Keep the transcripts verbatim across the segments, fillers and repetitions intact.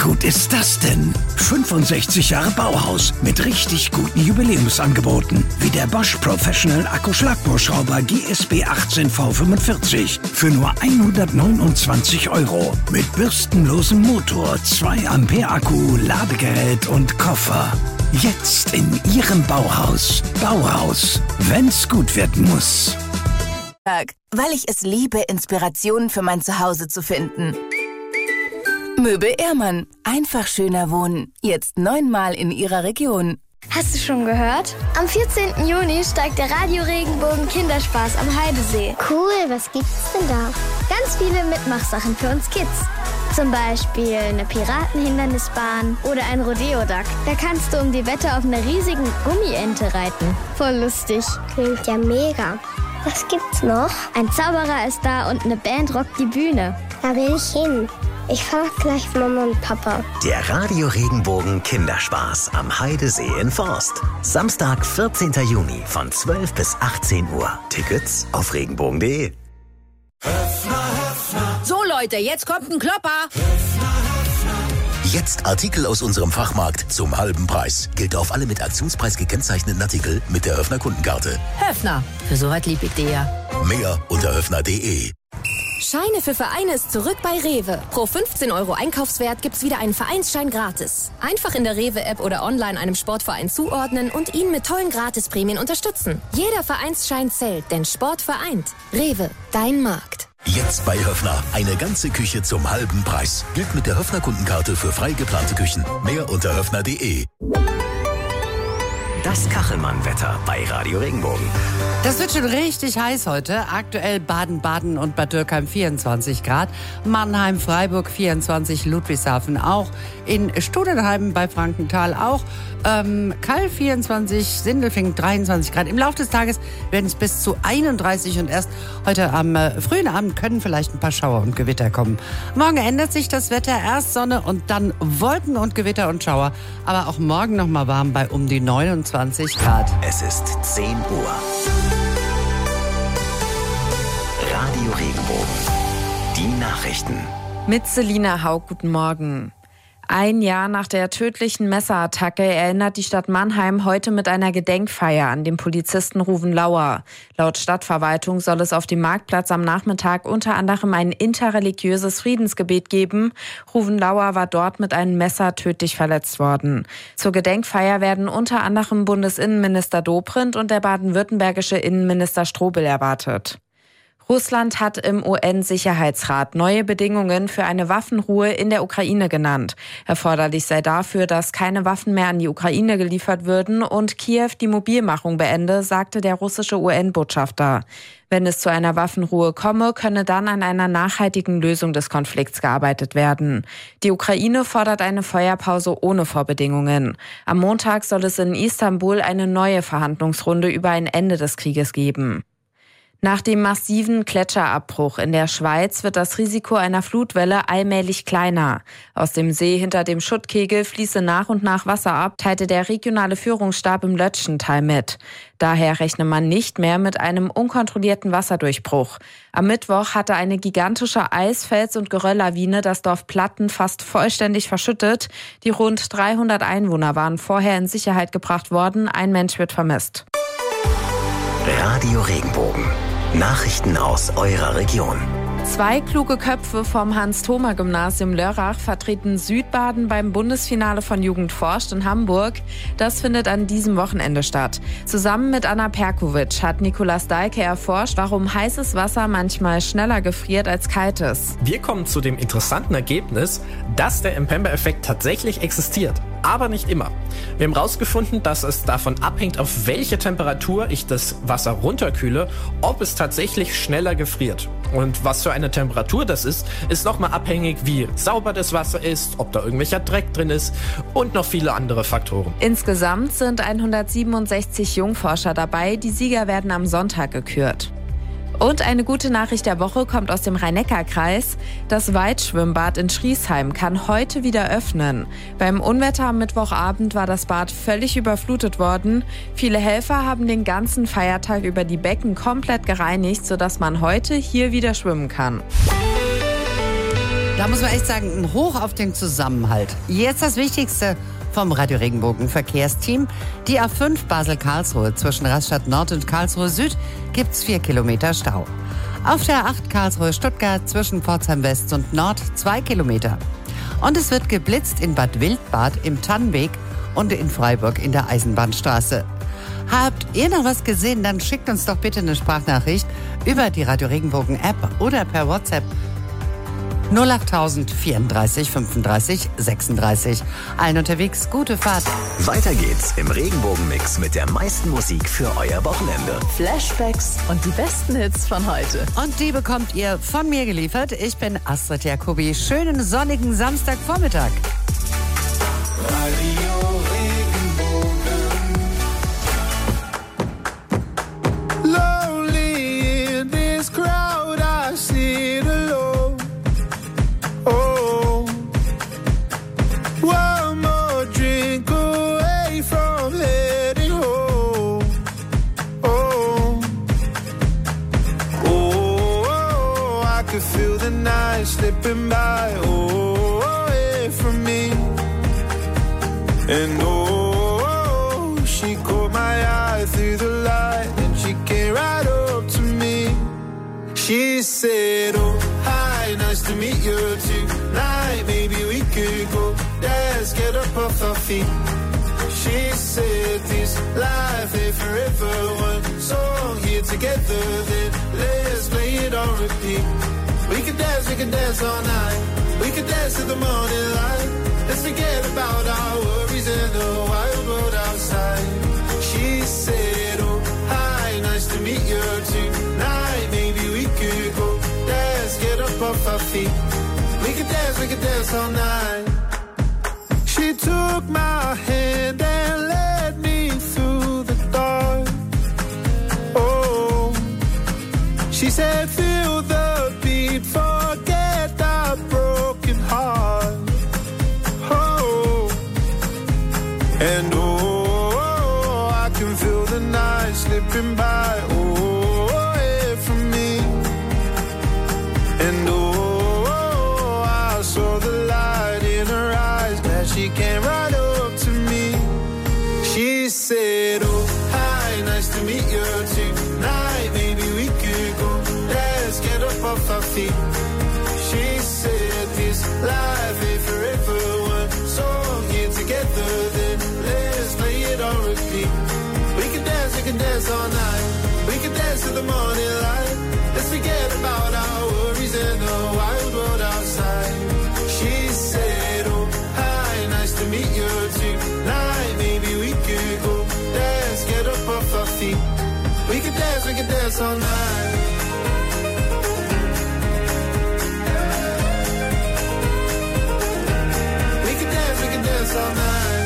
gut ist das denn? fünfundsechzig Jahre Bauhaus mit richtig guten Jubiläumsangeboten. Wie der Bosch Professional Akkuschlagbohrschrauber G S B achtzehn V fünfundvierzig für nur hundertneunundzwanzig Euro. Mit bürstenlosem Motor, zwei Ampere Akku, Ladegerät und Koffer. Jetzt in Ihrem Bauhaus. Bauhaus. Wenn's gut werden muss. Weil ich es liebe, Inspirationen für mein Zuhause zu finden. Möbel Ehrmann. Einfach schöner wohnen. Jetzt neunmal in Ihrer Region. Hast du schon gehört? Am vierzehnten Juni steigt der Radio Regenbogen Kinderspaß am Heidesee. Cool, was gibt's denn da? Ganz viele Mitmachsachen für uns Kids. Zum Beispiel eine Piratenhindernisbahn oder ein Rodeo-Duck. Da kannst du um die Wette auf einer riesigen Gummiente reiten. Voll lustig. Klingt ja mega. Was gibt's noch? Ein Zauberer ist da und eine Band rockt die Bühne. Da will ich hin. Ich frage gleich Mama und Papa. Der Radio Regenbogen Kinderspaß am Heidesee in Forst. Samstag, vierzehnten Juni von zwölf bis achtzehn Uhr. Tickets auf regenbogen punkt de. So Leute, jetzt kommt ein Klopper. Jetzt Artikel aus unserem Fachmarkt zum halben Preis. Gilt auf alle mit Aktionspreis gekennzeichneten Artikel mit der Höfner Kundenkarte. Höfner, für so was lieb ich dir ja. Mehr unter höfner punkt de. Scheine für Vereine ist zurück bei Rewe. Pro fünfzehn Euro Einkaufswert gibt's wieder einen Vereinsschein gratis. Einfach in der Rewe-App oder online einem Sportverein zuordnen und ihn mit tollen Gratisprämien unterstützen. Jeder Vereinsschein zählt, denn Sport vereint. Rewe, dein Markt. Jetzt bei Höfner. Eine ganze Küche zum halben Preis. Gilt mit der Höfner Kundenkarte für frei geplante Küchen. Mehr unter höfner punkt de. Das Kachelmann-Wetter bei Radio Regenbogen. Das wird schon richtig heiß heute. Aktuell Baden-Baden und Bad Dürkheim vierundzwanzig Grad. Mannheim, Freiburg vierundzwanzig, Ludwigshafen auch. In Studenheim bei Frankenthal auch. Ähm, Kall vierundzwanzig, Sindelfingen dreiundzwanzig Grad. Im Laufe des Tages werden es bis zu einunddreißig und erst heute am äh, frühen Abend können vielleicht ein paar Schauer und Gewitter kommen. Morgen ändert sich das Wetter. Erst Sonne und dann Wolken und Gewitter und Schauer. Aber auch morgen noch mal warm bei um die neunundzwanzig Grad. Es ist zehn Uhr. Radio Regenbogen. Die Nachrichten. Mit Selina Haug, guten Morgen. Ein Jahr nach der tödlichen Messerattacke erinnert die Stadt Mannheim heute mit einer Gedenkfeier an den Polizisten Ruven Lauer. Laut Stadtverwaltung soll es auf dem Marktplatz am Nachmittag unter anderem ein interreligiöses Friedensgebet geben. Ruven Lauer war dort mit einem Messer tödlich verletzt worden. Zur Gedenkfeier werden unter anderem Bundesinnenminister Dobrindt und der baden-württembergische Innenminister Strobel erwartet. Russland hat im U N-Sicherheitsrat neue Bedingungen für eine Waffenruhe in der Ukraine genannt. Erforderlich sei dafür, dass keine Waffen mehr an die Ukraine geliefert würden und Kiew die Mobilmachung beende, sagte der russische U N-Botschafter. Wenn es zu einer Waffenruhe komme, könne dann an einer nachhaltigen Lösung des Konflikts gearbeitet werden. Die Ukraine fordert eine Feuerpause ohne Vorbedingungen. Am Montag soll es in Istanbul eine neue Verhandlungsrunde über ein Ende des Krieges geben. Nach dem massiven Gletscherabbruch in der Schweiz wird das Risiko einer Flutwelle allmählich kleiner. Aus dem See hinter dem Schuttkegel fließe nach und nach Wasser ab, teilte der regionale Führungsstab im Lötschental mit. Daher rechne man nicht mehr mit einem unkontrollierten Wasserdurchbruch. Am Mittwoch hatte eine gigantische Eis-, Fels- und Gerölllawine das Dorf Platten fast vollständig verschüttet. Die rund dreihundert Einwohner waren vorher in Sicherheit gebracht worden. Ein Mensch wird vermisst. Radio Regenbogen. Nachrichten aus eurer Region. Zwei kluge Köpfe vom Hans-Thoma-Gymnasium Lörrach vertreten Südbaden beim Bundesfinale von Jugend forscht in Hamburg. Das findet an diesem Wochenende statt. Zusammen mit Anna Perkovic hat Nikolaus Dahlke erforscht, warum heißes Wasser manchmal schneller gefriert als kaltes. Wir kommen zu dem interessanten Ergebnis, dass der Mpemba-Effekt tatsächlich existiert, aber nicht immer. Wir haben herausgefunden, dass es davon abhängt, auf welche Temperatur ich das Wasser runterkühle, ob es tatsächlich schneller gefriert. Und was für eine Temperatur das ist, ist nochmal abhängig, wie sauber das Wasser ist, ob da irgendwelcher Dreck drin ist und noch viele andere Faktoren. Insgesamt sind hundertsiebenundsechzig Jungforscher dabei. Die Sieger werden am Sonntag gekürt. Und eine gute Nachricht der Woche kommt aus dem Rhein-Neckar-Kreis. Das Waldschwimmbad in Schriesheim kann heute wieder öffnen. Beim Unwetter am Mittwochabend war das Bad völlig überflutet worden. Viele Helfer haben den ganzen Feiertag über die Becken komplett gereinigt, sodass man heute hier wieder schwimmen kann. Da muss man echt sagen, ein Hoch auf den Zusammenhalt. Jetzt das Wichtigste vom Radio Regenbogen Verkehrsteam. Die A fünf Basel-Karlsruhe zwischen Rastatt Nord und Karlsruhe Süd gibt's vier Kilometer Stau. Auf der A acht Karlsruhe-Stuttgart zwischen Pforzheim West und Nord zwei Kilometer. Und es wird geblitzt in Bad Wildbad im Tannenweg und in Freiburg in der Eisenbahnstraße. Habt ihr noch was gesehen, dann schickt uns doch bitte eine Sprachnachricht über die Radio Regenbogen App oder per WhatsApp null acht null null vierunddreißig fünfunddreißig sechsunddreißig. Allen unterwegs, gute Fahrt. Weiter geht's im Regenbogenmix mit der meisten Musik für euer Wochenende. Flashbacks und die besten Hits von heute. Und die bekommt ihr von mir geliefert. Ich bin Astrid Jacobi. Schönen sonnigen Samstagvormittag. Radio Regenbogen. Lonely in this crowd, I sit alone. Oh, one more drink away from heading home. Oh, oh, oh, I could feel the night slipping by. Oh, away from me. And oh, she caught my eye through the light, and she came right up to me. She said, oh, hi, nice to meet you tonight. Maybe we could go dance, get up off our feet. She said, this life ain't forever. One song here together, then let's play it on repeat. We could dance, we could dance all night. We could dance to the morning light. Let's forget about our worries and the wild world outside. She said, oh, hi, nice to meet you tonight. Maybe we could go dance, get up off our feet. We could dance, we could dance all night. She took my hand and led me through the dark. Oh, she said, feel the beat, forget our broken heart. Oh, and oh, I can feel the night slipping by. Oh, away from me. And oh, I saw the light in her eyes as she came right up to me. She said, oh, hi, nice to meet you tonight. Maybe we could go dance, get up off our feet. She said, this life ain't forever. One song here together, then let's play it on repeat. We can dance, we can dance all night. We can dance to the morning light. Let's forget about our worries and the wild world outside. She said, oh, hi, nice to meet you tonight. Maybe we could go dance, get up off our feet. We can dance, we can dance all night. We can dance, we can dance all night.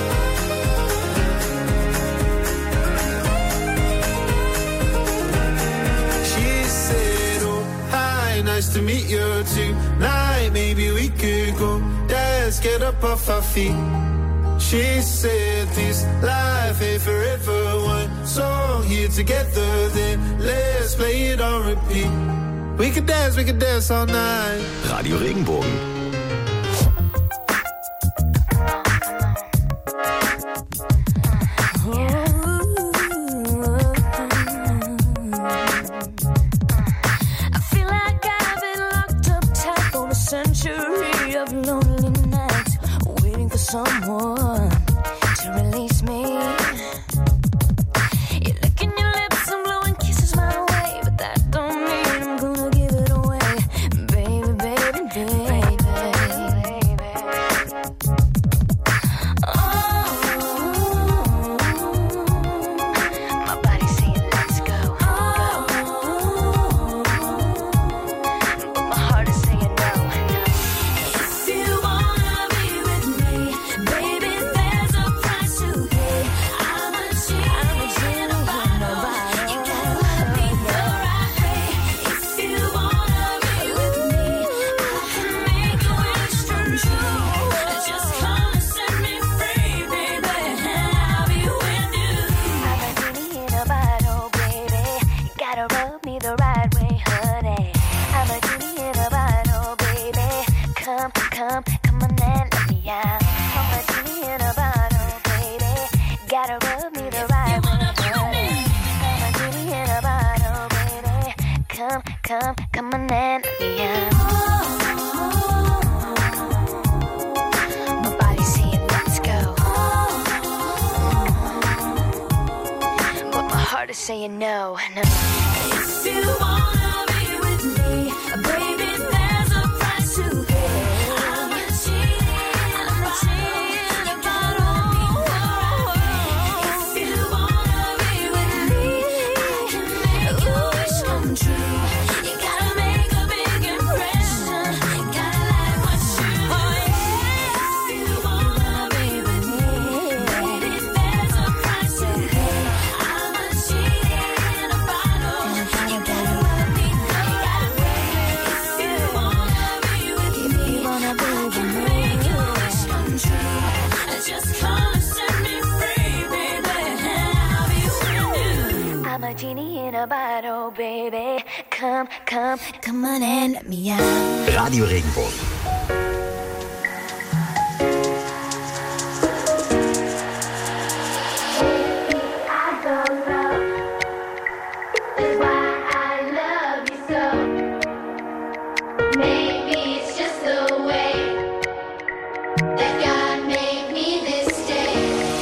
She said, oh, hi, nice to meet you tonight. Maybe we could go dance, get up off our feet. She said, this life ain't forever. One song here together, then let's play it on repeat. We could dance, we could dance all night. Radio Regenbogen. Someone to release me. You're licking your lips and blowing kisses my way, but that don't mean I'm gonna give it away, baby, baby, baby, baby. Oh, my body's saying let's go. Oh, but my heart is saying no. If you wanna be with me, baby, there's a price to come on and let me out. I'm a genie in a bottle, baby. Gotta rub me the right way. I'm a genie in a bottle, baby. Come, come, come on and let me out. My body's saying let's go, but my heart is saying no, no. If you wanna be with me, baby, there's a price to pay. I'm a genie, I'm a genie in a bottle. If you wanna be with me, I can make your wish come true. You gotta make a big impression. Gotta like what you want. If you wanna be with me, baby, there's a price to pay. I'm a genie in a bottle. You gotta let me know that way. If you wanna be with me, wanna be with me, make your wish come true. Just come and set me free, baby. I'll be with you. I'm a genie in a bottle, baby. Come, come, come on and let me out. Radio Regenbogen. I don't know why I love you so. Maybe it's just the way that God made me this day.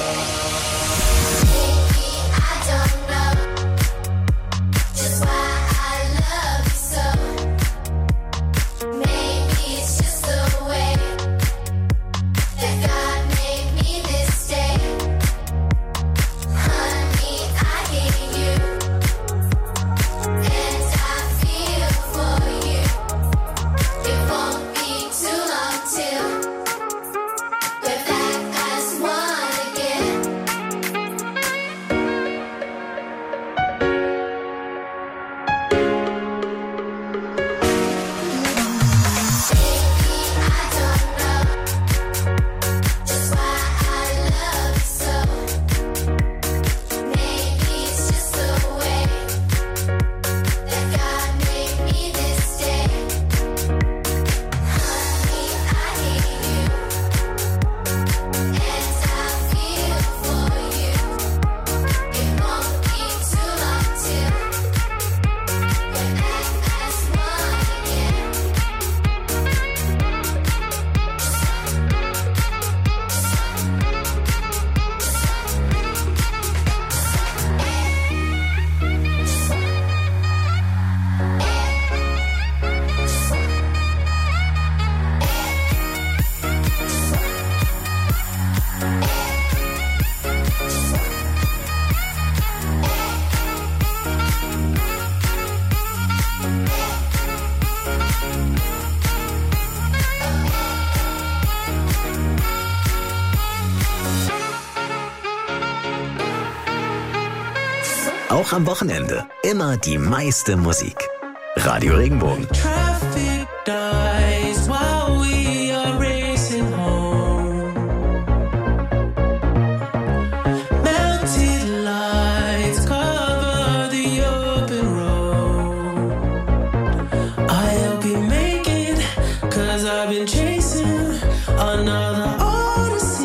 Maybe I don't know just why I love you so. Maybe it's just the way that God made me this day. Honey, I hate you, and I feel for you. It won't be too long till we're back as one again. Maybe I don't know just why I love you so. Maybe it's just the way that God made me this day. Honey, I hate you, and I feel for you. It won't be too long till we're back as one again. Auch am Wochenende immer die meiste Musik. Radio Regenbogen. Traffic dies while we are racing home. Melted lights cover the open road. I'll be making, cause I've been chasing another odyssey.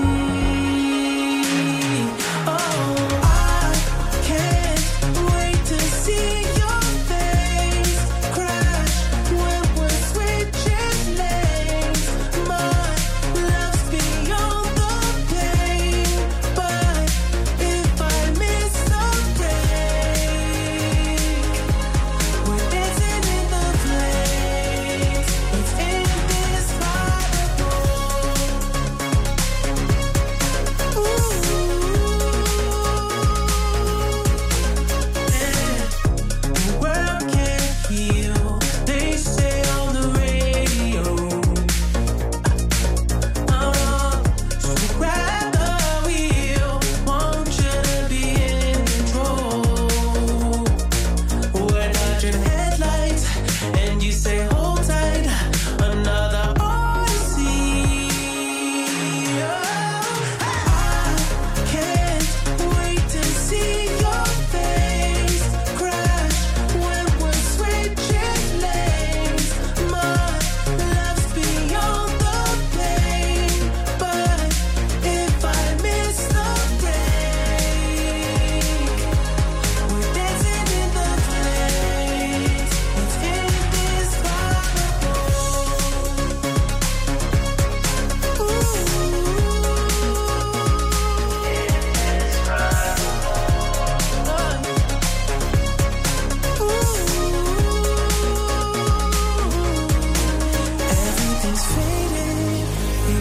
Oh, I can't wait to see your face crash when we're switching lanes. My love's beyond the pain, but if I miss the break, we're dancing in the flames. It's indescribable.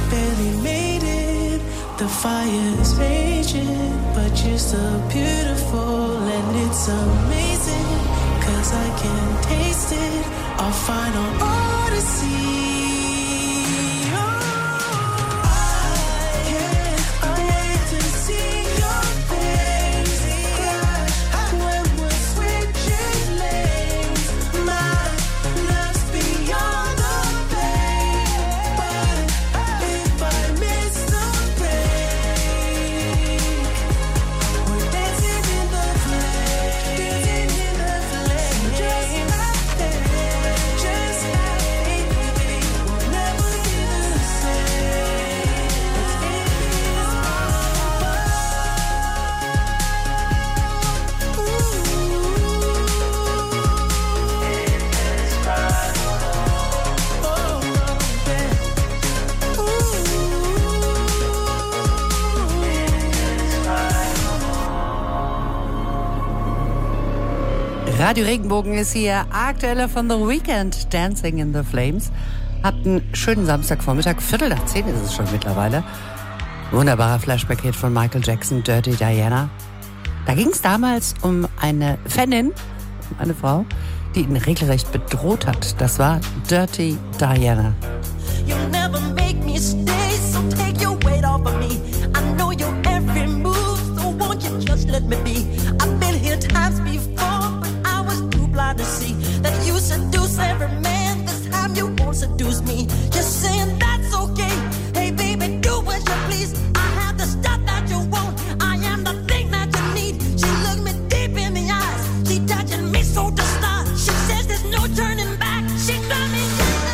barely made it. The fire is raging, but you're still beautiful and it's amazing. Cause I can taste it, our final odyssey. Radio Regenbogen ist hier, aktueller von The Weeknd, Dancing in the Flames. Habt einen schönen Samstagvormittag, Viertel nach zehn ist es schon mittlerweile. Wunderbarer Flashback-Hit von Michael Jackson, Dirty Diana. Da ging es damals um eine Fanin, um eine Frau, die ihn regelrecht bedroht hat. Das war Dirty Diana. You'll never make me stay, so take your weight off of me. I know your every move, so won't you just let me be? I've been here times before, but I was too blind to see that you seduce every man. This time you won't seduce me. Just saying that's okay. Hey baby, do as you please. I have the stuff that you want. I am the thing that you need. She looked me deep in the eyes. She touching me so to start. She says there's no turning back. She got me.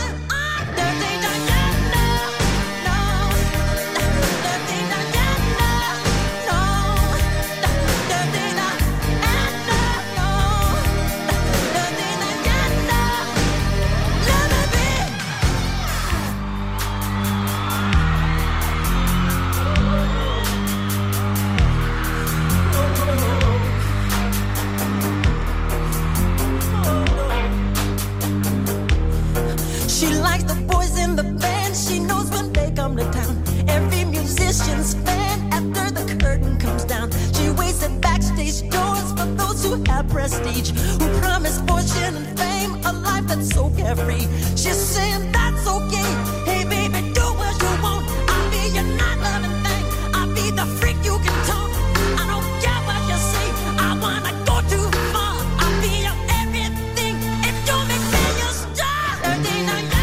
She likes the boys in the band. She knows when they come to town. Every musician's fan after the curtain comes down. She waits at backstage doors for those who have prestige, who promise fortune and fame, a life that's so carefree. She's saying that's okay. Hey baby, do what you want. I'll be your not loving thing. I'll be the freak you can talk. I don't care what you say. I wanna go too far. I'll be your everything. If you make me your star. Dirty Diana.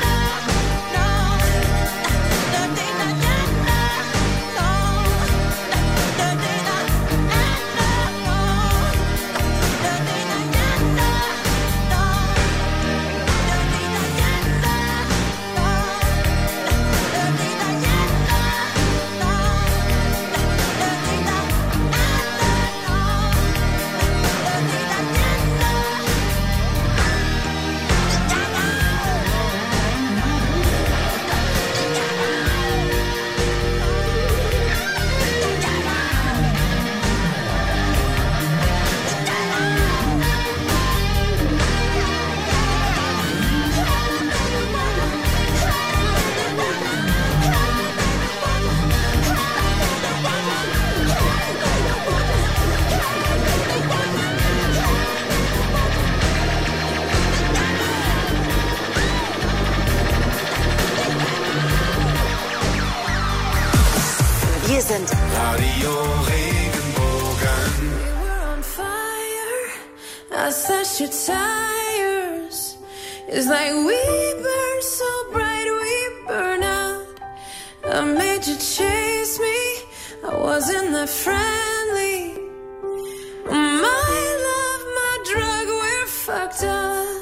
Wir sind Radio Regenbogen. We were on fire. I slashed your tires. It's like we burn so bright, we burn out. I made you chase me. I wasn't that friendly. My love, my drug, we're fucked up.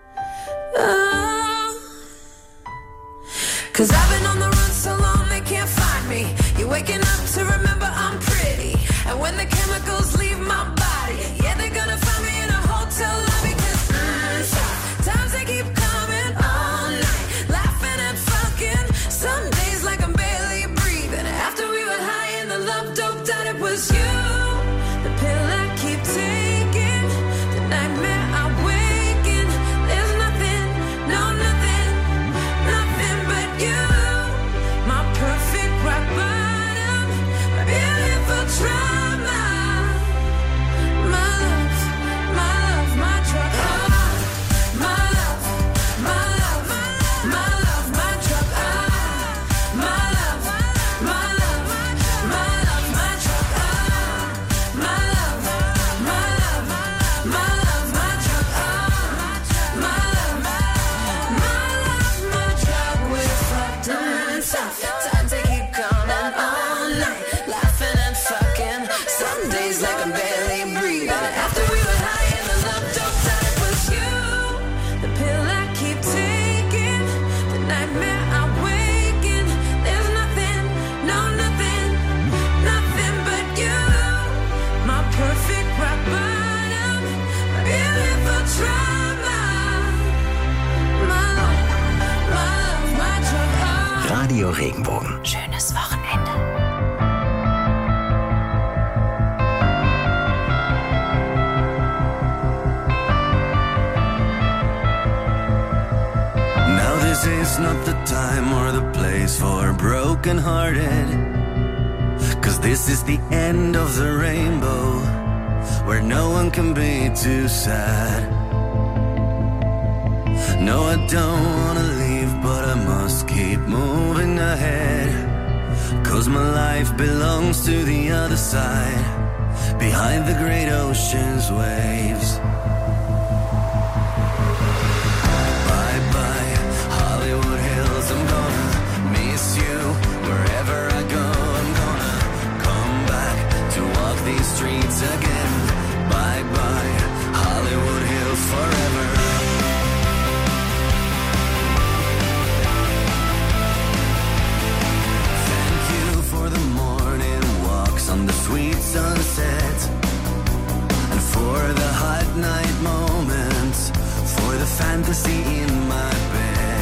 Oh. Cause I've been on the run so long they can't find me. You're waking up to remember I'm pretty. And when the chemicals leave my body, yeah, they're gonna find me in a hotel lobby. Cause mm, times they keep coming all night, laughing and fucking. Some days like I'm barely breathing. After we were high and the love doped out, it was you. Radio Regenbogen. Schönes Wochenende. Now this is not the time or the place for broken-hearted, 'cause this is the end of the rainbow, where no one can be too sad. No, I don't wanna leave, but I must keep moving ahead, 'cause my life belongs to the other side, behind the great ocean's waves. Bye-bye, Hollywood Hills, I'm gonna miss you wherever I go. I'm gonna come back to walk these streets again. Bye-bye, Hollywood Hills forever. Thank you for the morning walks on the sweet sunset, and for the hot night moments, for the fantasy in my bed.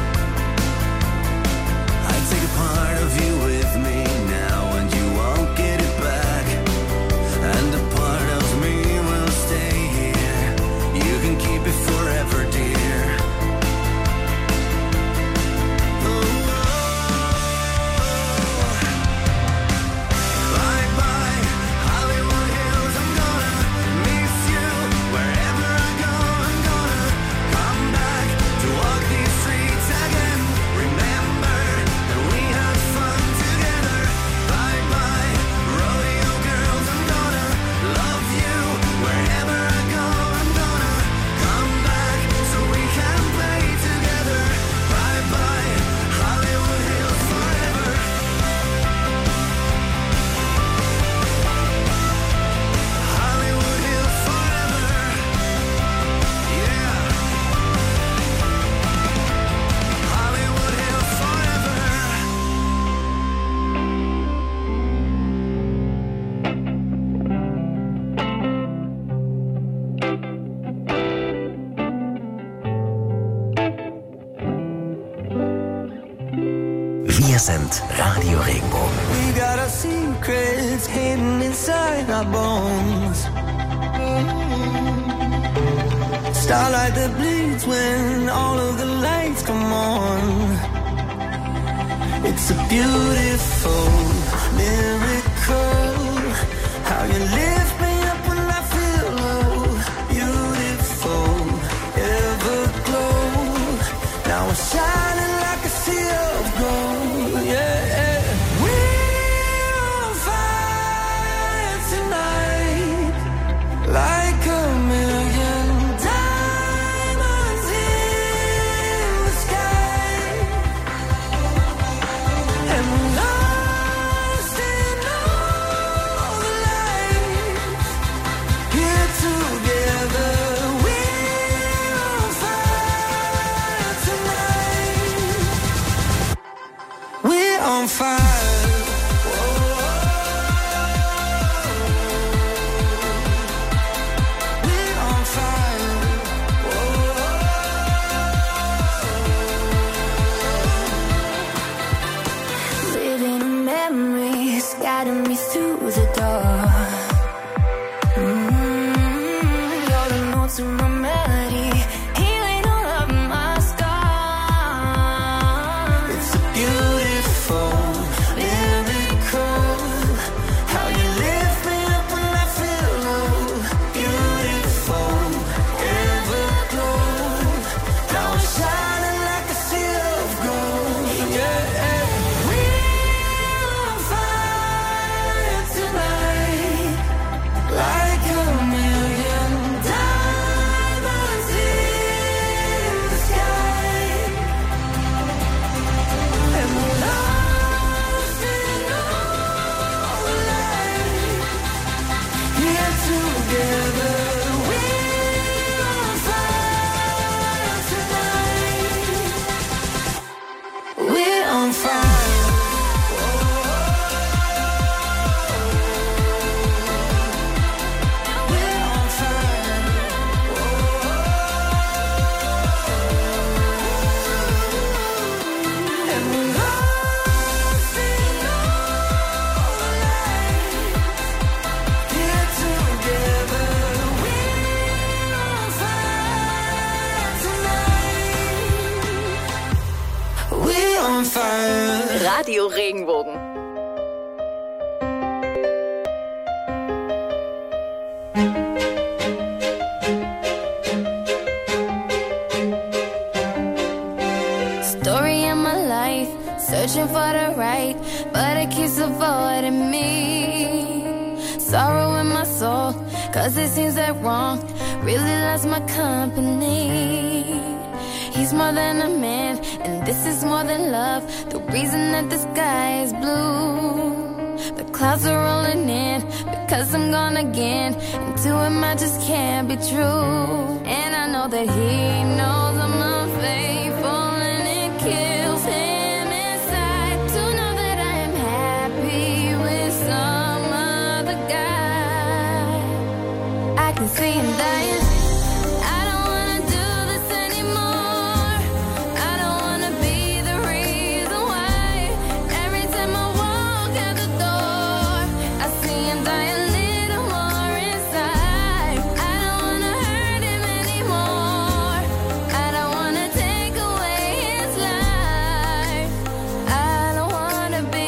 I take a part of you with me now, and you won't get it back, and a part of me will stay here. You can keep it forever, dear. Bye-bye, Hollywood Hills, I'm gonna miss you wherever I go. I'm gonna come back to walk these streets again. Remember that we had fun together. Bye-bye, rodeo girls, I'm gonna love you wherever I go. I'm gonna come back so we can play together. Bye-bye, Hollywood Hills forever. Hollywood Hills forever. Yeah. Hollywood Hills forever. Wir sind Radio Regenbogen. We got our secrets hidden inside our bones. Starlight that bleeds when all of the lights come on. It's a beautiful miracle, how you lift me up when I feel low. Beautiful, everglow. Now we're shining like a sea of gold. Yeah, we're on fire tonight, like a million diamonds in the sky, and we're lost in all the lights. Here together, we're on fire tonight. We're on fire. We're on fire. Living in memories, guiding me through the dark. Mm, you're the notes in my melody, healing all of my scars. It's a beautiful miracle, how you lift me up when I feel low. Beautiful, everglow. Now I'm shining like a sea of gold. Yeah, we're on fire tonight. Radio Regenbogen. Story of my life, searching for the right, but it keeps avoiding me. Sorrow in my soul, cause it seems that wrong really loves my company. He's more than a man, and this is more than love. The reason that the sky is blue. The clouds are rolling in, because I'm gone again. And to him I just can't be true. And I know that he knows I'm unfaithful, and it kills him inside to know that I am happy with some other guy. I can see him dying. I don't wanna do this anymore. I don't wanna be the reason why. Every time I walk out the door, I see him die a little more inside. I don't wanna hurt him anymore. I don't wanna take away his life. I don't wanna be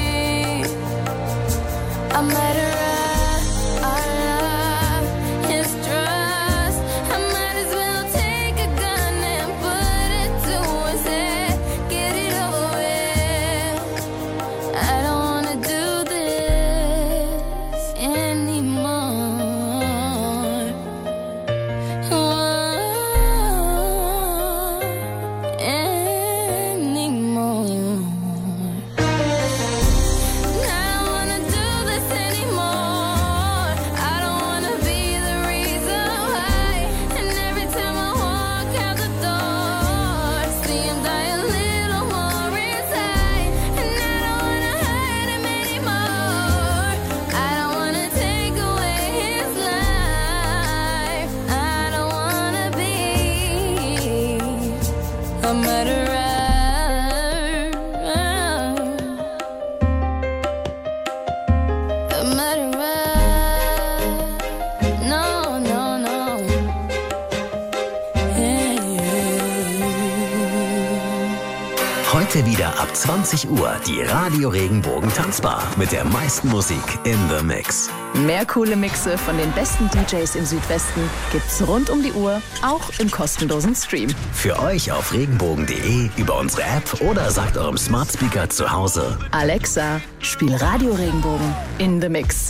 a murderer. Our love is trust. I might as well take a gun and put it to his head. Get it over with. I don't wanna do this anymore. Whoa, anymore. I don't wanna do this anymore. I don't wanna be the reason why. And every time I walk out the door, see him die a little more inside. And I don't wanna hurt him anymore. I don't wanna take away his life. I don't wanna be a murderer. A murderer. No, no, no. Heute wieder ab zwanzig Uhr die Radio Regenbogen Tanzbar mit der meisten Musik in the Mix. Mehr coole Mixe von den besten D Js im Südwesten gibt's rund um die Uhr, auch im kostenlosen Stream. Für euch auf regenbogen punkt de, über unsere App oder sagt eurem Smart Speaker zu Hause: Alexa, spiel Radio Regenbogen in the Mix.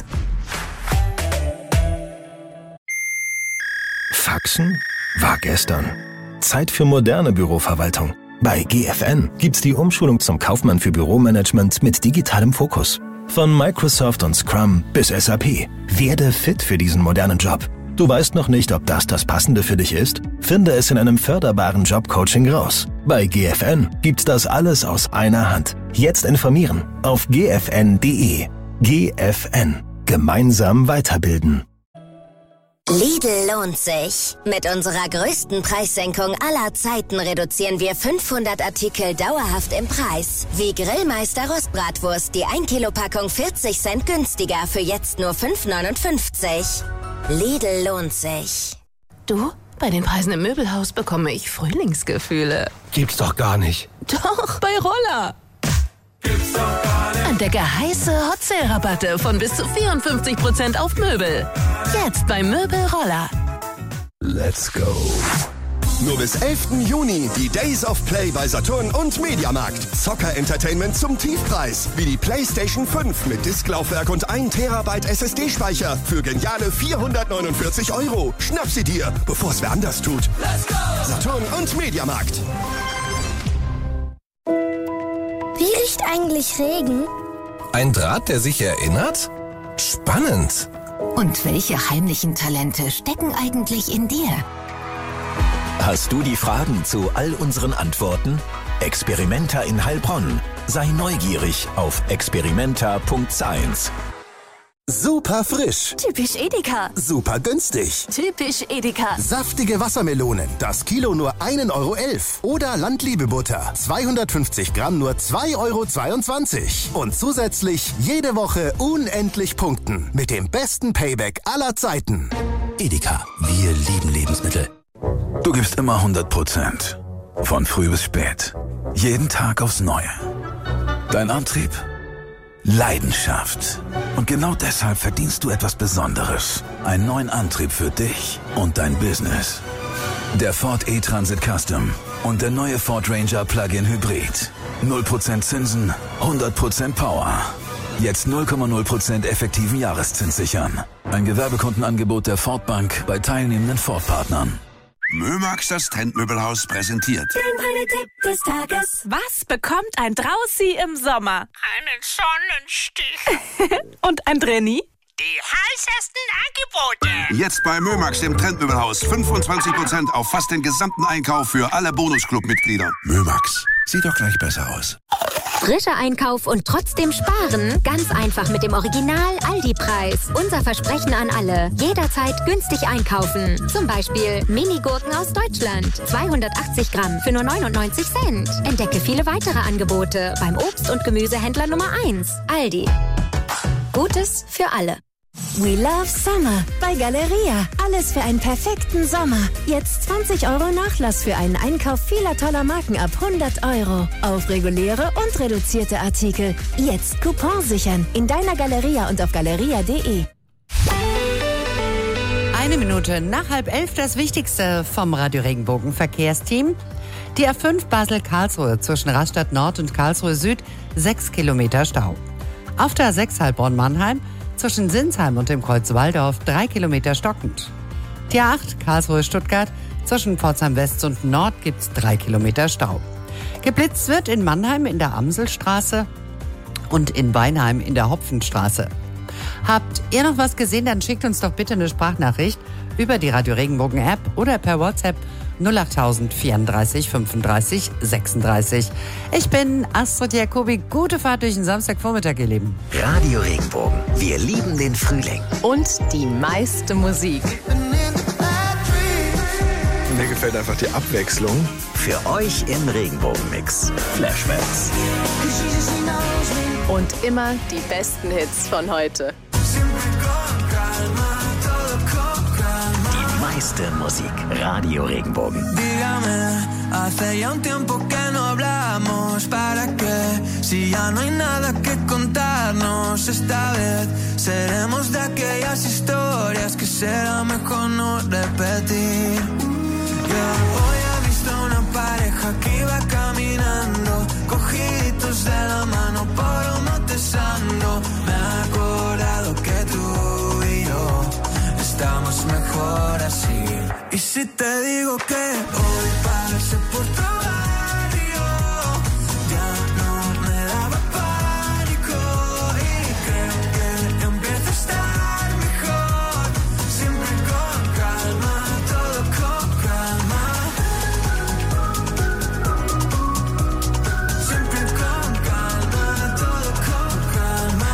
Faxen war gestern. Zeit für moderne Büroverwaltung. Bei G F N gibt's die Umschulung zum Kaufmann für Büromanagement mit digitalem Fokus. Von Microsoft und Scrum bis S A P. Werde fit für diesen modernen Job. Du weißt noch nicht, ob das das Passende für dich ist? Finde es in einem förderbaren Jobcoaching raus. Bei G F N gibt's das alles aus einer Hand. Jetzt informieren auf g f n punkt de. G F N. Gemeinsam weiterbilden. Lidl lohnt sich. Mit unserer größten Preissenkung aller Zeiten reduzieren wir fünfhundert Artikel dauerhaft im Preis. Wie Grillmeister Rostbratwurst, die ein Kilo Packung vierzig Cent günstiger für jetzt nur fünf neunundfünfzig. Lidl lohnt sich. Du, bei den Preisen im Möbelhaus bekomme ich Frühlingsgefühle. Gibt's doch gar nicht. Doch, bei Roller. Entdecke heiße Hot Sale Rabatte von bis zu vierundfünfzig Prozent auf Möbel. Jetzt bei Möbel Roller. Let's go. Nur bis elften Juni die Days of Play bei Saturn und Mediamarkt. Zocker-Entertainment zum Tiefpreis. Wie die PlayStation fünf mit Disklaufwerk und ein Terabyte S S D-Speicher für geniale vierhundertneunundvierzig Euro. Schnapp sie dir, bevor es wer anders tut. Let's go. Saturn und Mediamarkt. Wie riecht eigentlich Regen? Ein Draht, der sich erinnert? Spannend. Und welche heimlichen Talente stecken eigentlich in dir? Hast du die Fragen zu all unseren Antworten? Experimenta in Heilbronn. Sei neugierig auf experimenta punkt science. Super frisch. Typisch Edeka. Super günstig. Typisch Edeka. Saftige Wassermelonen, das Kilo nur ein Euro elf. Oder Landliebe-Butter, zweihundertfünfzig Gramm nur zwei Euro zweiundzwanzig. Und zusätzlich jede Woche unendlich punkten. Mit dem besten Payback aller Zeiten. Edeka, wir lieben Lebensmittel. Du gibst immer hundert Prozent. Von früh bis spät. Jeden Tag aufs Neue. Dein Antrieb? Leidenschaft. Und genau deshalb verdienst du etwas Besonderes. Einen neuen Antrieb für dich und dein Business. Der Ford E-Transit Custom und der neue Ford Ranger Plug-in Hybrid. null Prozent Zinsen, hundert Prozent Power. Jetzt null Komma null Prozent effektiven Jahreszins sichern. Ein Gewerbekundenangebot der Ford Bank bei teilnehmenden Ford-Partnern. Mömax, das Trendmöbelhaus, präsentiert. Der Tipp des Tages. Was bekommt ein Draußi im Sommer? Einen Sonnenstich. Und ein Drenni? Die heißesten Angebote. Jetzt bei Mömax, dem Trendmöbelhaus. fünfundzwanzig Prozent auf fast den gesamten Einkauf für alle Bonusclub-Mitglieder. Mömax, sieht doch gleich besser aus. Frischer Einkauf und trotzdem sparen? Ganz einfach mit dem Original Aldi-Preis. Unser Versprechen an alle. Jederzeit günstig einkaufen. Zum Beispiel Mini-Gurken aus Deutschland. zweihundertachtzig Gramm für nur neunundneunzig Cent. Entdecke viele weitere Angebote beim Obst- und Gemüsehändler Nummer eins. Aldi. Gutes für alle. We love Summer bei Galeria. Alles für einen perfekten Sommer. Jetzt zwanzig Euro Nachlass für einen Einkauf vieler toller Marken ab hundert Euro. Auf reguläre und reduzierte Artikel. Jetzt Coupon sichern. In deiner Galeria und auf galeria punkt de. Eine Minute nach halb elf das Wichtigste vom Radio Regenbogen Verkehrsteam. Die A fünf Basel-Karlsruhe zwischen Rastatt Nord und Karlsruhe Süd, sechs Kilometer Stau. Auf der A sechs Heilbronn-Mannheim zwischen Sinsheim und dem Kreuz Waldorf drei Kilometer stockend. Die A acht Karlsruhe-Stuttgart zwischen Pforzheim West und Nord gibt's drei Kilometer Stau. Geblitzt wird in Mannheim in der Amselstraße und in Weinheim in der Hopfenstraße. Habt ihr noch was gesehen, dann schickt uns doch bitte eine Sprachnachricht über die Radio Regenbogen App oder per WhatsApp null acht null vierunddreißig fünfunddreißig sechsunddreißig. Ich bin Astrid Jacobi. Gute Fahrt durch den Samstagvormittag, ihr Lieben. Radio Regenbogen. Wir lieben den Frühling. Und die meiste Musik. Mir gefällt einfach die Abwechslung. Für euch im Regenbogen-Mix. Flashbacks. Und immer die besten Hits von heute. Die meiste Musik. Radio Regenbogen. Dígame, hace ya un tiempo que no hablamos. ¿Para qué? Si ya no hay nada que contarnos. Esta vez seremos de aquellas historias que será mejor no repetir. Yeah. Hoy he visto una pareja que iba caminando, cogiditos de la mano por un monte santo. Me he acordado que tú y yo estamos mejor así. Y si te digo que hoy pasé por tu barrio, ya no me daba pánico y creo que empieza a estar mejor. Siempre con calma, todo con calma. Siempre con calma, todo con calma.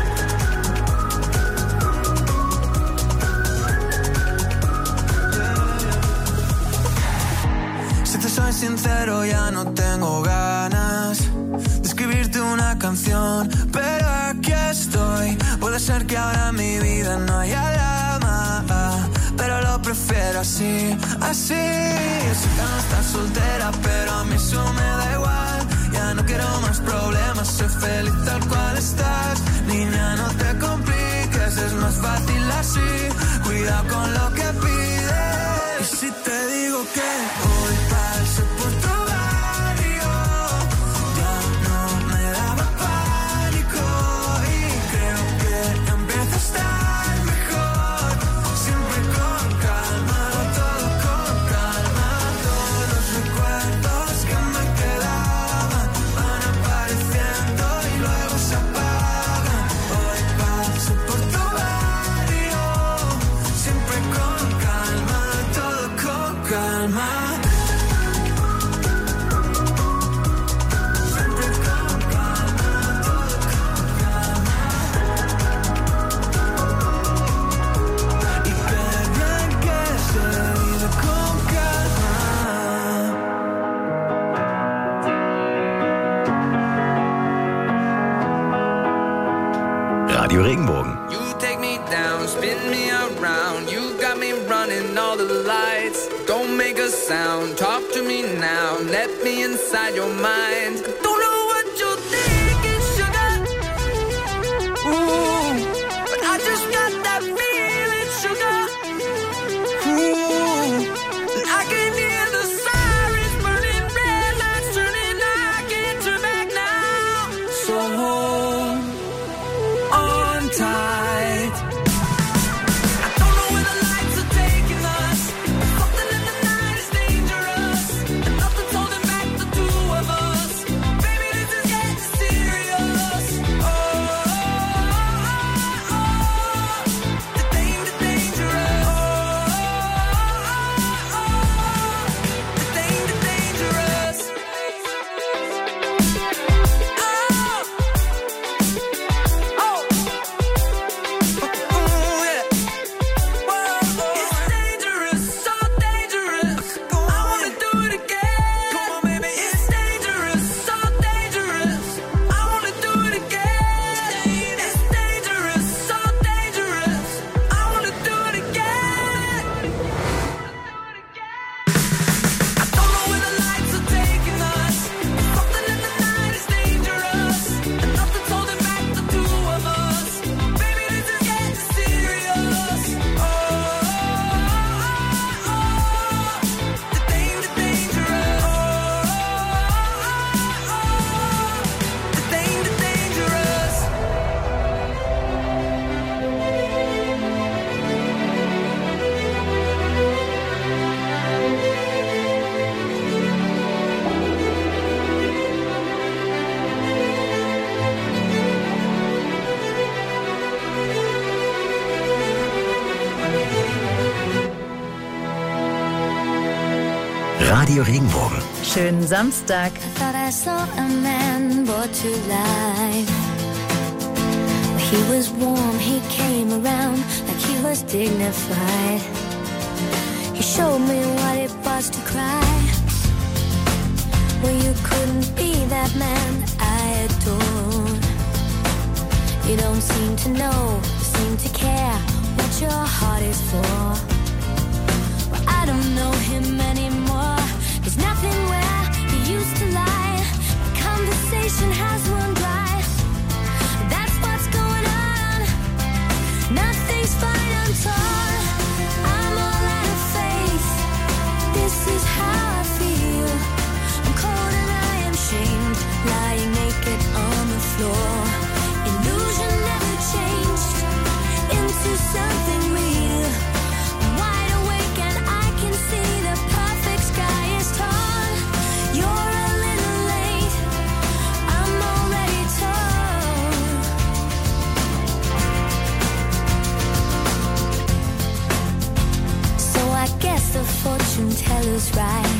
Si te soy sincero, ya no tengo ganas de escribirte una canción, pero aquí estoy. Puede ser que ahora en mi vida no haya drama, pero lo prefiero así, así. Sé que no estás soltera, pero a mí eso me da igual. Ya no quiero más problemas, soy feliz tal cual estás. Niña, no te compliques, es más fácil así. Cuidado con lo que pides. Y si te digo que hoy pasé por tu barrio, ya no me daba pánico y creo que empieza a estar mejor. Siempre con calma, todo con calma. Todos los recuerdos que me quedaban van apareciendo y luego se apagan. Hoy paso por tu barrio, siempre con calma, todo con calma. Siempre con calma, todo con calma. Y qué bien que se vive con calma. Radio Regenbogen. You take me down, spin me around. You got me running all the lights. Don't make a sound, talk to me now. Let me inside your mind. Don't know what you're thinking, Radio Regenbogen. Schönen Samstag. I thought I saw a man brought to life. He was warm, he came around like he was dignified. He showed me what it was to cry. Well, you couldn't be that man I adored. You don't seem to know, seem to care what your heart is for. Well, I don't know him anymore. There's nothing where he used to lie. The conversation has run dry. That's what's going on. Nothing's fine, I'm torn. I'm all out of faith. This is how I feel. I'm cold and I am shamed, lying naked on the floor. Illusion never changed into something real. I'm wide awake and I can see the perfect sky is torn. You're a little late, I'm already torn. So I guess the fortune teller's right.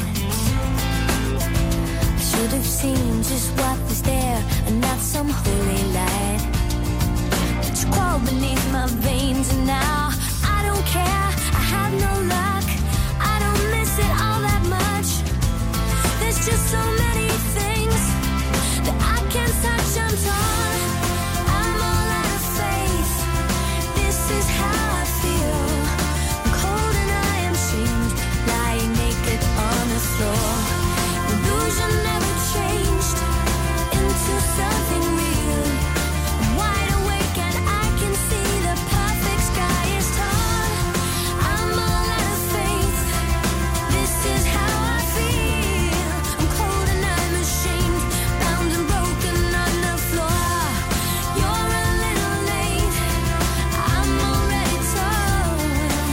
I should have seen just what was there and not some holy light. It's crawled beneath my veins and now I don't care, I have no luck. I don't miss it all that much. There's just so many things that I can't touch, I'm torn. I'm all out of faith. This is how I feel. I'm cold and I am shamed, lying naked on the floor. Illusion never changed into something real. I'm wide awake and I can see the perfect sky is torn. I'm all out of faith. This is how I feel. I'm cold and I'm ashamed, bound and broken on the floor. You're a little late, I'm already torn.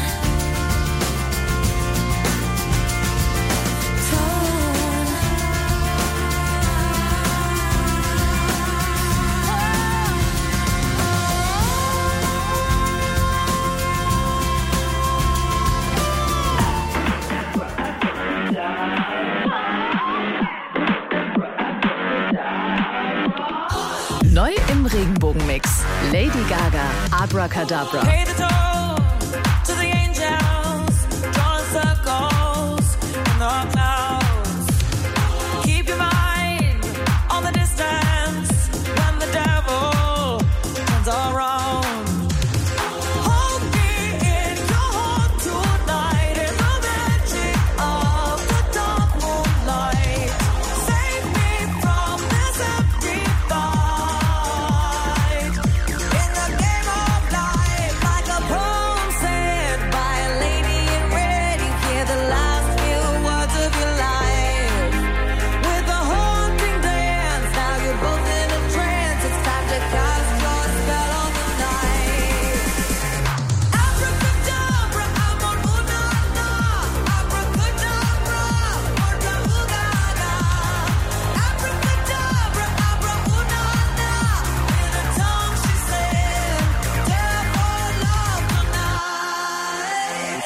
Torn. Neu im Regenbogenmix. Lady Gaga, Abracadabra. Pay the toll to the angels, drawing circles in the clouds. Keep your mind on the distance when the devil turns around. Hold me in your heart tonight in the magic of the dark moonlight. Save me from this empty fight. In the game of life, like a poem said by a lady in red, you hear the last few words of your life. With a haunting dance, now you're both in a trance. It's time to cast your spell on the night. Abracadabra, I'm on Unana. Abracadabra, Orta Ugaga. Abracadabra, Abra Unana. In a tongue she said, devil love tonight.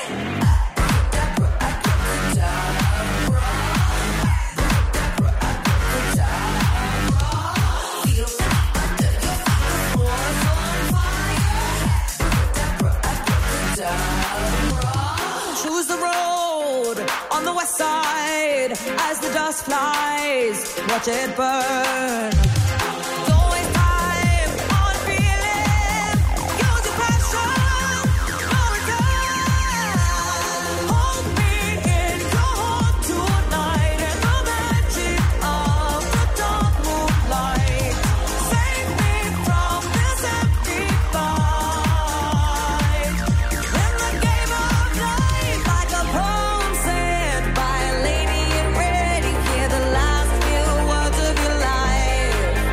Choose the road on the west side as the dust flies. Watch it burn. Don't waste time on feeling. Use your passion. No return. Hold me in your heart tonight in the magic of the dark moonlight. Save me from this empty fight. In the game of life, like a poem said by a lady in red, you hear the last few words of your life.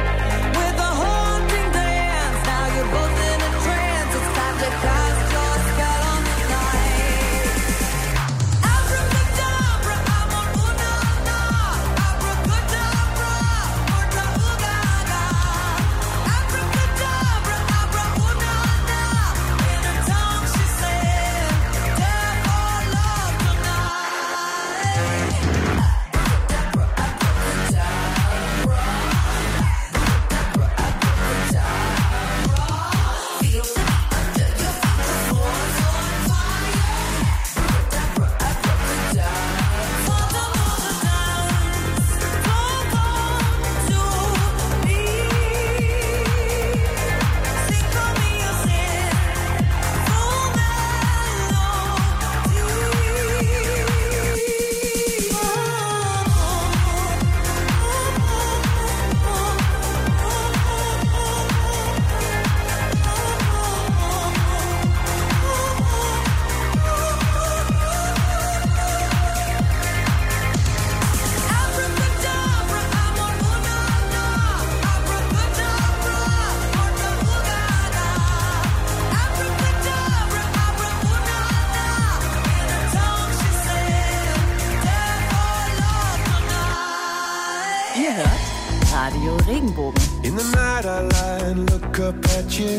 and look up at you.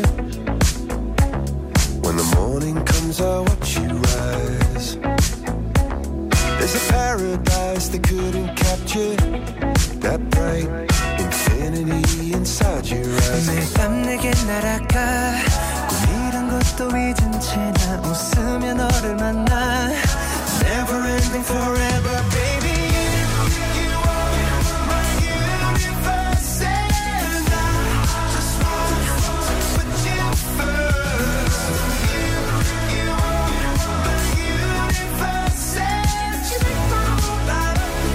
When the morning comes, I watch you rise. There's a paradise they couldn't capture. That bright infinity inside your eyes. 매일 밤 내게 날아가 꿈이란 것도 잊은 채 나 웃으며 너를 만나. Never ending forever, baby. You are my universe, and I just want to put you first. You, you are my universe, and you make my whole light up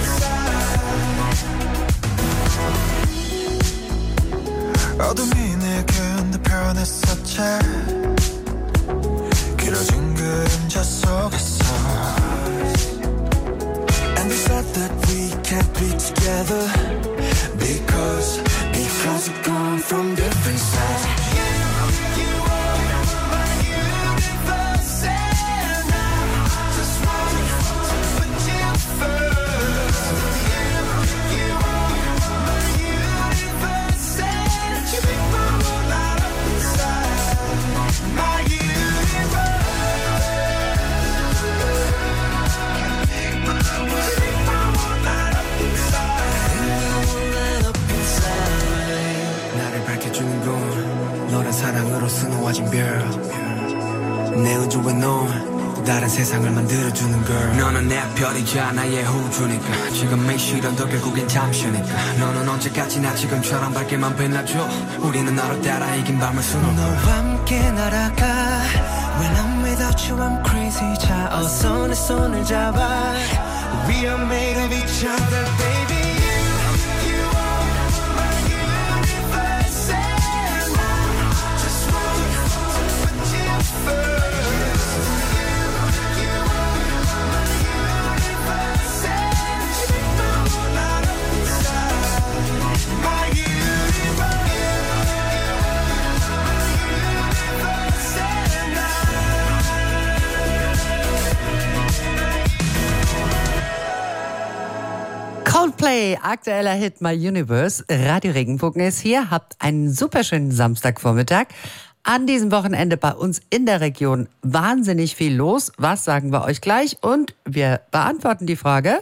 inside. 어둠이 내겐 더 변했었지. 길어진 그림자 속에서. And they said that we can't be together Because, because we've come from different sides. You, you are my universe, and I just want to put you first. You, you are my universe, and you make my world light up inside. My universe. 너란 사랑으로 수놓아진 별 내 우주에 넌 또 다른 세상을 만들어주는 girl. 너는 내 별이자 나의 호주니까 지금 이 시련도 결국엔 잠시니까 너는 언제까지나 지금처럼 밝게만 빛나줘. 우리는 너를 따라 이긴 밤을 수놓고 너와 함께 날아가. When I'm without you I'm crazy. 자 어서 내 손을 잡아. We are made of each other, baby. Coldplay, aktueller Hit My Universe. Radio Regenbogen ist hier. Habt einen super schönen Samstagvormittag. An diesem Wochenende bei uns in der Region wahnsinnig viel los. Was sagen wir euch gleich? Und wir beantworten die Frage.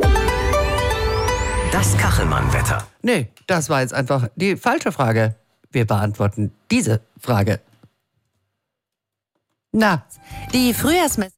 Das Kachelmann-Wetter. Nee, das war jetzt einfach die falsche Frage. Wir beantworten diese Frage. Na, die Frühjahrsmesse.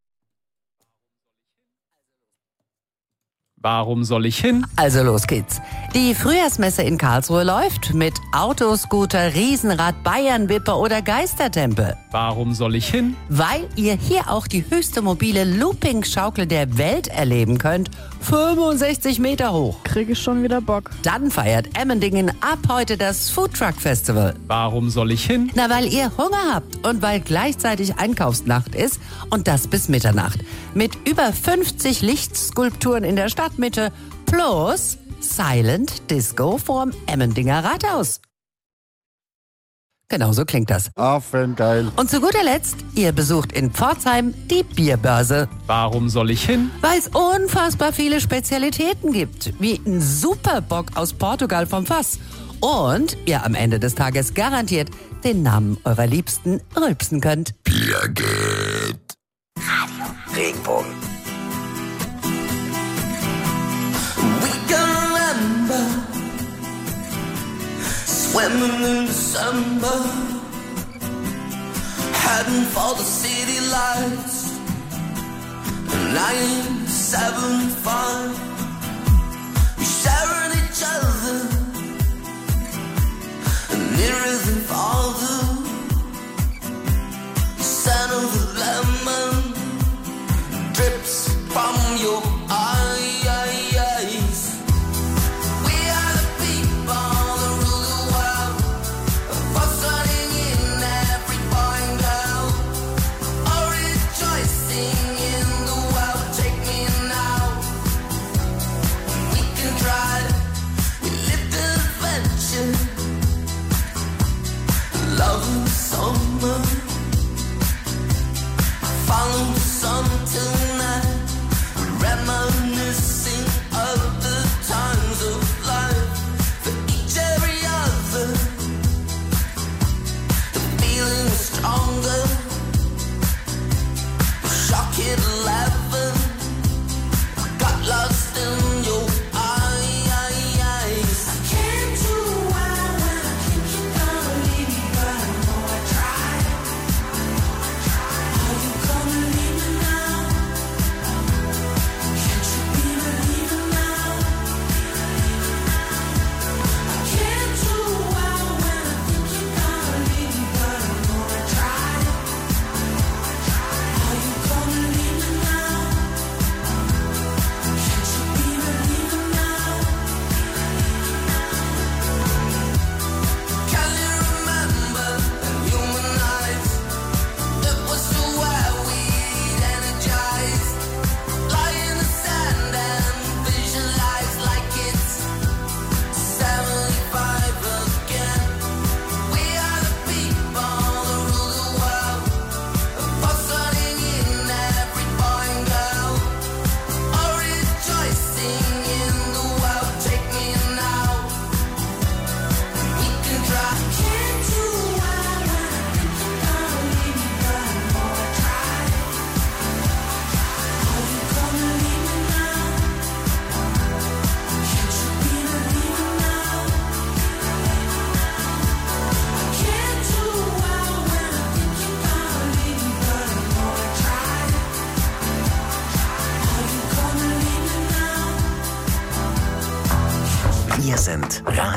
Warum soll ich hin? Also los geht's. Die Frühjahrsmesse in Karlsruhe läuft mit Autoscooter, Riesenrad, Bayernwippe oder Geistertempe. Warum soll ich hin? Weil ihr hier auch die höchste mobile Looping-Schaukel der Welt erleben könnt. fünfundsechzig Meter hoch. Kriege ich schon wieder Bock. Dann feiert Emmendingen ab heute das Foodtruck Festival. Warum soll ich hin? Na, weil ihr Hunger habt und weil gleichzeitig Einkaufsnacht ist und das bis Mitternacht. Mit über fünfzig Lichtskulpturen in der Stadtmitte plus Silent Disco vorm Emmendinger Rathaus. Genau so klingt das. Affengeil. Und zu guter Letzt, ihr besucht in Pforzheim die Bierbörse. Warum soll ich hin? Weil es unfassbar viele Spezialitäten gibt, wie ein Superbock aus Portugal vom Fass. Und ihr am Ende des Tages garantiert den Namen eurer Liebsten rülpsen könnt. Biergeld. Radio Regenbogen. We can remember swimming in December, heading for the city lights. nine seven five, we sharing each other, nearer than farther. The scent of the lemon drips from your eyes. We are the people that rule the world, fussing in every boy and girl, all rejoicing in the world. Take me now, we can try. We live the adventure, love in the summer, follow the sun till night. Reminiscing of the times of life, for each every other,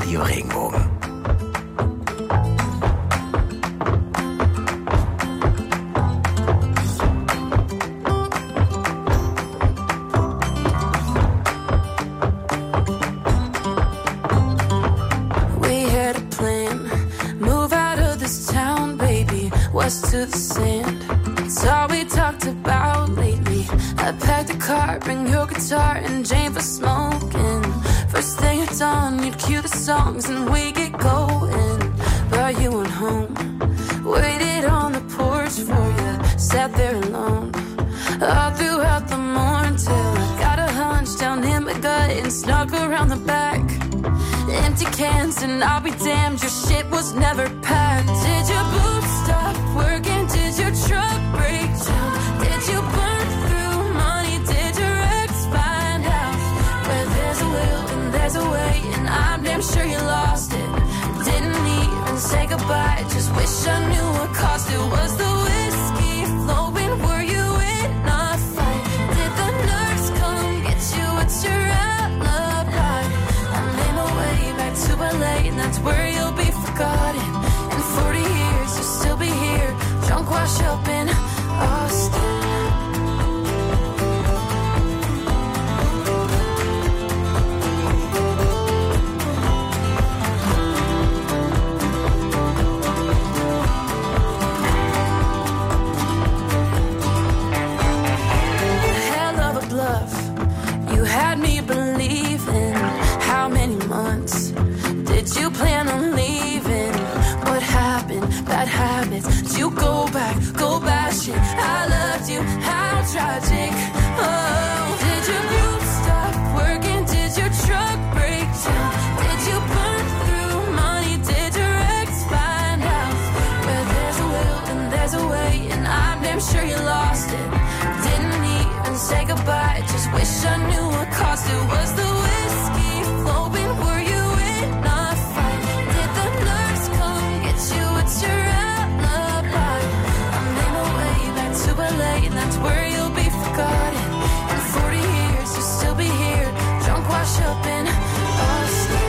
Radio Regenbogen. To the sand, it's all we talked about lately. I packed a car, bring your guitar and Jane for smoking. First thing at dawn, you'd cue the songs and we get going. But you went home, waited on the porch for you, sat there alone all throughout the morning till I got a hunch down in my gut and snuck around the back. Empty cans and I'll be damned, your shit was never packed. Did your boobs stop working? Did your truck break down? Did you burn through money? Did your ex find out? Where there's a will and there's a way, and I'm damn sure you lost it. Didn't even say goodbye, just wish I knew what caused it. Was the whiskey flowing? Were you in a fight? Did the nurse come get you? What's your alibi? I made my way back to L A, and that's where you'll be forgotten. In forty years, you'll still be here, drunk, wash up in Austin. Hell of a bluff, you had me believing. How many months did you plan on leaving? What happened? Bad habits. Did you go back? Go bashing. I loved you. How tragic. Oh, did your boobs stop working? Did your truck break down? Did you burn through money? Did your ex find out? Where there's a will and there's a way, and I'm damn sure you lost it. Didn't even say goodbye, just wish I knew what caused it. Was the whiskey flowing? Were you in a fight? Did the nurse come get you? What's your alibi? I made my way back to L A, and that's where you'll be forgotten. In forty years, you'll still be here, drunk, wash up in Austin.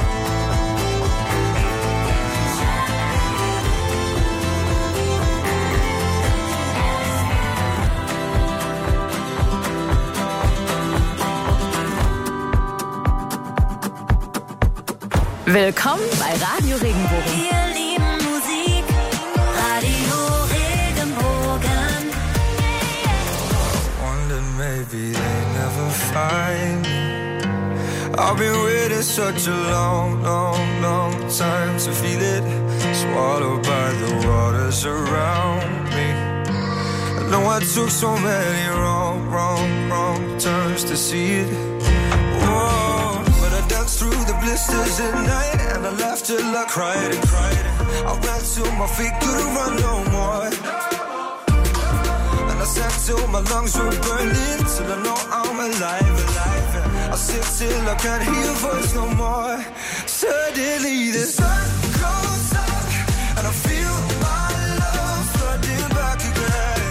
Willkommen bei Radio Regenbogen. Wir lieben Musik, Radio Regenbogen. Wondered maybe they never find me. I've been waiting such a long, long, long time to feel it, swallowed by the waters around me. I know I took so many wrong, wrong, wrong turns to see it. Whoa, but I danced through the blisters at night, and I laughed till I cried and cried. I ran till my feet couldn't run no more, and I sang till my lungs were burning, till I know I'm alive, alive. I sit till I can't hear your voice no more. Suddenly the sun goes up, and I feel my love flooding back again.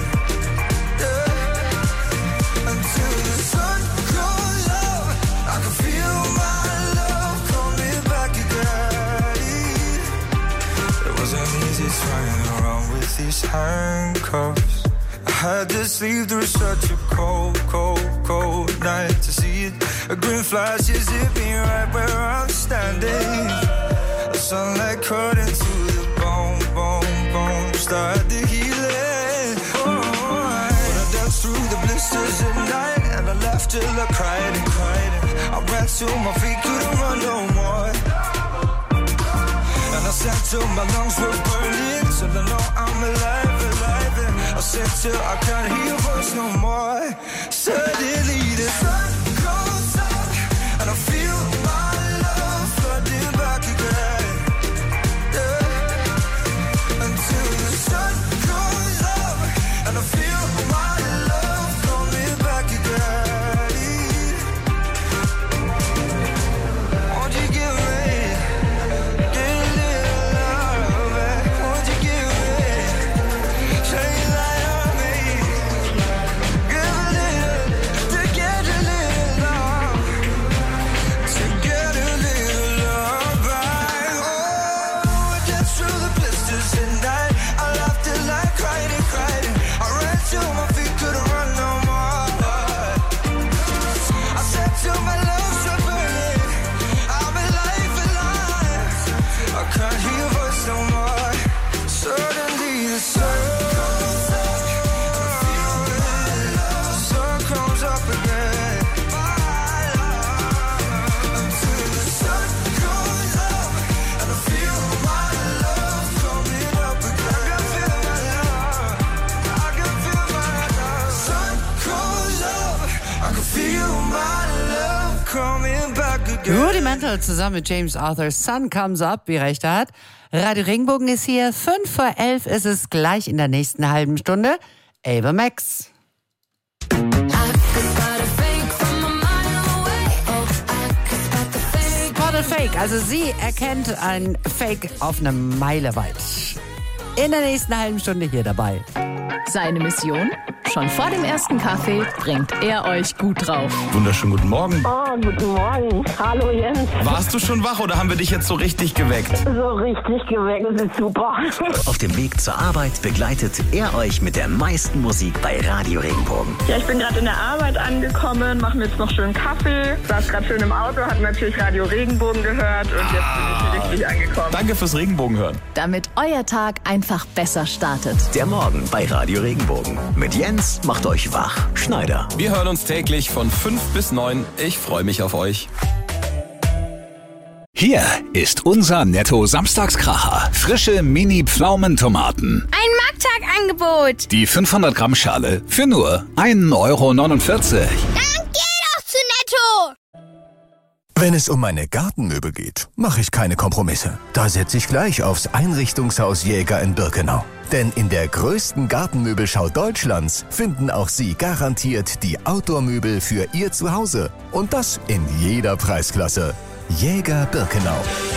Yeah. Until the sun goes up, I can feel my love coming back again. It wasn't easy trying around with these handcuffs. I had to sleep through such a cold, cold, cold night to see it. A green flash is hit me right where I'm standing. The sunlight cut into the bone, bone, bone. Started the healing. Oh, I danced through the blisters at night, and I laughed till I cried and cried. I ran till my feet couldn't run no more, and I sang till my lungs were burning, till I know I'm alive, alive. And I said till I can't hear your voice no more. Suddenly the sun goes up, and I feel my love flooding back again. Yeah. Until the sun goes up, and I feel my love coming back again. Won't you give me, give a little love, eh? Won't you give me, shine light on me, give a little, to get a little. Instrumental zusammen mit James Arthur. Sun Comes Up, wie recht er hat. Radio Regenbogen ist hier. Fünf vor elf ist es gleich in der nächsten halben Stunde. Ava Max. Spotted Fake, also sie erkennt ein Fake auf eine Meile weit. In der nächsten halben Stunde hier dabei. Seine Mission? Schon vor dem ersten Kaffee bringt er euch gut drauf. Wunderschönen guten Morgen. Oh, guten Morgen. Hallo Jens. Warst du schon wach oder haben wir dich jetzt so richtig geweckt? So richtig geweckt, das ist super. Auf dem Weg zur Arbeit begleitet er euch mit der meisten Musik bei Radio Regenbogen. Ja, ich bin gerade in der Arbeit angekommen, mache mir jetzt noch schön Kaffee, saß gerade schön im Auto, hat natürlich Radio Regenbogen gehört und jetzt bin ich hier richtig angekommen. Danke fürs Regenbogen hören. Damit euer Tag einfach besser startet. Der Morgen bei Radio Regenbogen. Mit Jens macht euch wach. Schneider. Wir hören uns täglich von fünf bis neun. Ich freue mich auf euch. Hier ist unser Netto-Samstagskracher. Frische Mini-Pflaumentomaten. Ein Markttagangebot. Die fünfhundert Gramm Schale für nur ein Euro neunundvierzig. Dann geh doch zu Netto. Wenn es um meine Gartenmöbel geht, mache ich keine Kompromisse. Da setze ich gleich aufs Einrichtungshaus Jäger in Birkenau. Denn in der größten Gartenmöbelschau Deutschlands finden auch Sie garantiert die Outdoor-Möbel für Ihr Zuhause. Und das in jeder Preisklasse. Jäger Birkenau.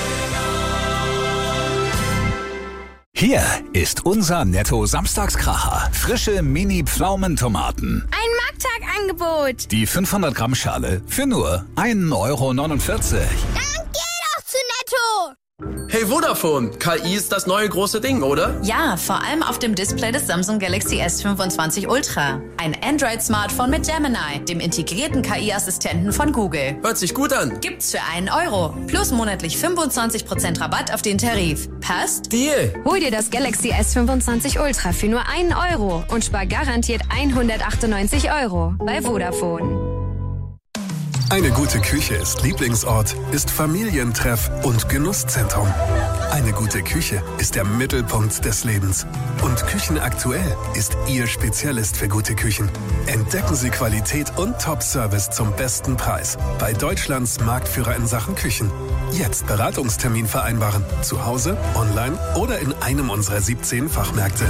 Hier ist unser Netto-Samstagskracher. Frische Mini-Pflaumentomaten. Ein Markttagangebot. Die fünfhundert Gramm Schale für nur ein Euro neunundvierzig. Dann geh doch zu Netto. Hey Vodafone, K I ist das neue große Ding, oder? Ja, vor allem auf dem Display des Samsung Galaxy S fünfundzwanzig Ultra. Ein Android-Smartphone mit Gemini, dem integrierten K I-Assistenten von Google. Hört sich gut an. Gibt's für einen Euro. Plus monatlich fünfundzwanzig Prozent Rabatt auf den Tarif. Passt? Deal. Hol dir das Galaxy S fünfundzwanzig Ultra für nur einen Euro und spar garantiert hundertachtundneunzig Euro bei Vodafone. Eine gute Küche ist Lieblingsort, ist Familientreff und Genusszentrum. Eine gute Küche ist der Mittelpunkt des Lebens. Und Küchenaktuell ist Ihr Spezialist für gute Küchen. Entdecken Sie Qualität und Top-Service zum besten Preis bei Deutschlands Marktführer in Sachen Küchen. Jetzt Beratungstermin vereinbaren. Zu Hause, online oder in einem unserer siebzehn Fachmärkte.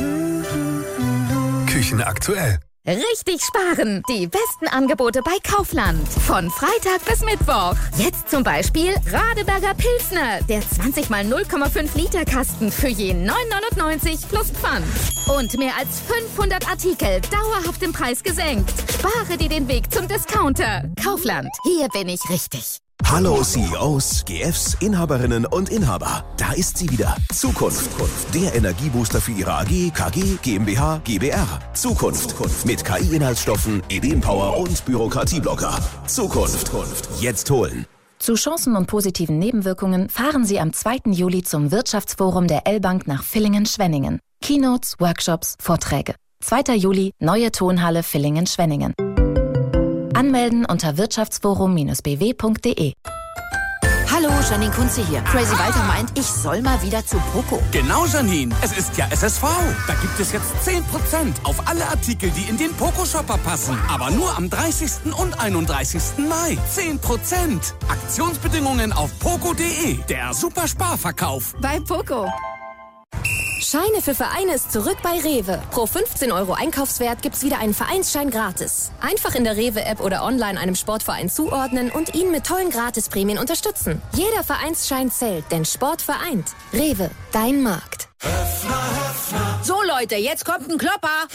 Küchenaktuell. Richtig sparen! Die besten Angebote bei Kaufland. Von Freitag bis Mittwoch. Jetzt zum Beispiel Radeberger Pilsner. Der zwanzig mal null Komma fünf Liter Kasten für je neun neunundneunzig plus Pfand. Und mehr als fünfhundert Artikel dauerhaft im Preis gesenkt. Spare dir den Weg zum Discounter. Kaufland. Hier bin ich richtig. Hallo C E Os, G Fs, Inhaberinnen und Inhaber. Da ist sie wieder. Zukunft. Der Energiebooster für Ihre A G, K G, GmbH, GbR. Zukunft. Mit K I-Inhaltsstoffen, Ideenpower und Bürokratieblocker. Zukunft. Jetzt holen. Zu Chancen und positiven Nebenwirkungen fahren Sie am zweiten Juli zum Wirtschaftsforum der L-Bank nach Villingen-Schwenningen. Keynotes, Workshops, Vorträge. zweiter Juli, neue Tonhalle Villingen-Schwenningen. Anmelden unter wirtschaftsforum b w punkt d e. Hallo, Janine Kunze hier. Crazy Walter meint, ich soll mal wieder zu Poco. Genau, Janine. Es ist ja S S V. Da gibt es jetzt zehn Prozent auf alle Artikel, die in den Poco-Shopper passen. Aber nur am dreißigsten und einunddreißigsten Mai. zehn Prozent. Aktionsbedingungen auf poco punkt d e. Der Super-Sparverkauf. Bei Poco. Scheine für Vereine ist zurück bei Rewe. Pro fünfzehn Euro Einkaufswert gibt's wieder einen Vereinsschein gratis. Einfach in der Rewe-App oder online einem Sportverein zuordnen und ihn mit tollen Gratisprämien unterstützen. Jeder Vereinsschein zählt, denn Sport vereint. Rewe, dein Markt. So Leute, jetzt kommt ein Klopper.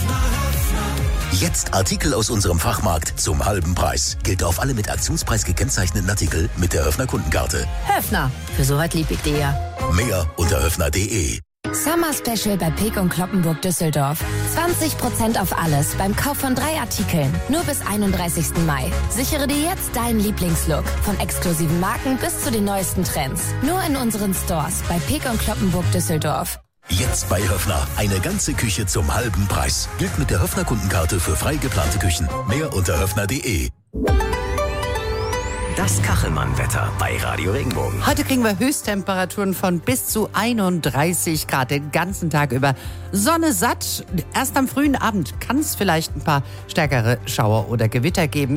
Jetzt Artikel aus unserem Fachmarkt zum halben Preis. Gilt auf alle mit Aktionspreis gekennzeichneten Artikel mit der Höfner Kundenkarte. Höfner, für so was lieb ich dir ja. Mehr unter höfner punkt d e. Summer Special bei Peek und Kloppenburg Düsseldorf. zwanzig Prozent auf alles beim Kauf von drei Artikeln. Nur bis einunddreißigsten Mai. Sichere dir jetzt deinen Lieblingslook. Von exklusiven Marken bis zu den neuesten Trends. Nur in unseren Stores bei Peek und Kloppenburg Düsseldorf. Jetzt bei Höfner. Eine ganze Küche zum halben Preis. Gilt mit der Höfner Kundenkarte für frei geplante Küchen. Mehr unter höfner punkt d e. Das Kachelmann-Wetter bei Radio Regenbogen. Heute kriegen wir Höchsttemperaturen von bis zu einunddreißig Grad den ganzen Tag über. Sonne satt. Erst am frühen Abend kann es vielleicht ein paar stärkere Schauer oder Gewitter geben.